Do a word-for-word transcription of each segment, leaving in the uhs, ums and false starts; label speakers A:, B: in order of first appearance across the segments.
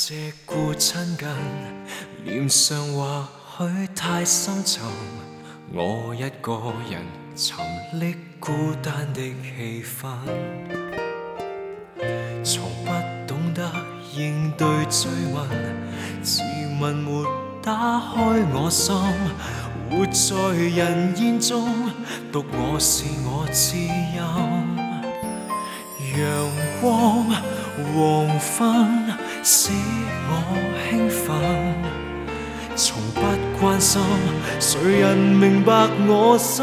A: 借故親近，臉上或許太深沉，我一個人沉溺孤單的氣氛，從不懂得應對追問，自問沒打開我心，活在人煙中，獨我是我知音。陽光黃昏使我興奮，從不關心誰人明白我心，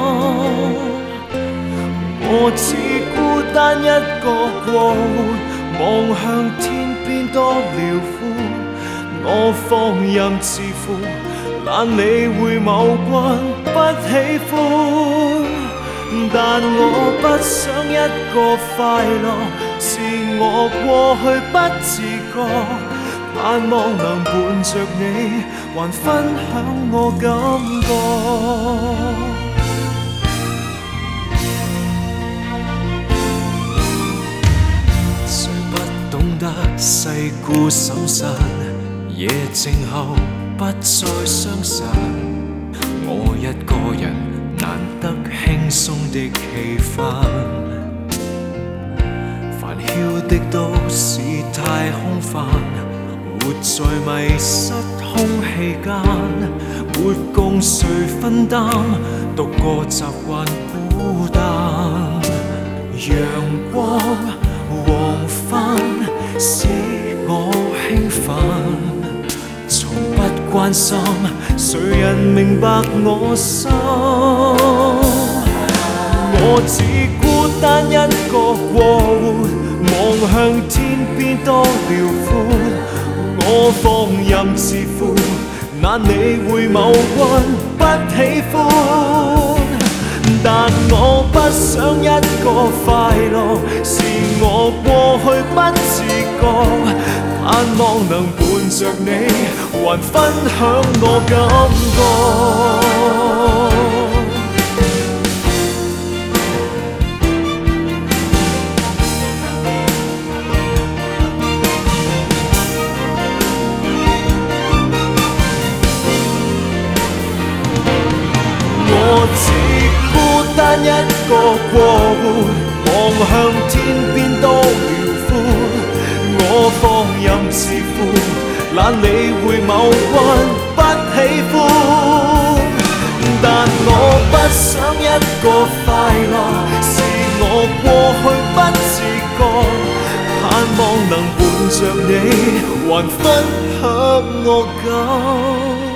A: 我只孤單一個過活，望向天邊多遼闊，我放任自負，懶理會某君不喜歡，但我不想一個快樂是我過去不自覺，盼望能伴着你還分享我感覺。誰不懂得世故審慎，夜靜後不再傷神，我一個人難得輕鬆的氣氛，煩囂的都市太空泛，活在迷失空氣間，沒共誰分擔，獨個習慣孤單。陽光黃昏使我興奮，從不關心誰人明白我心，我只孤單一個過活，望向天邊多遼闊，我放任自負，懶理會某君不喜歡，但我不想一個快樂是我過去不自覺，盼望能伴着你還分享我感覺。我只孤單一個過活，望向天邊多遼闊，我放任自負，懶理會某君不喜歡，但我不想一個快樂是我過去不自覺，盼望能伴着你還分享我感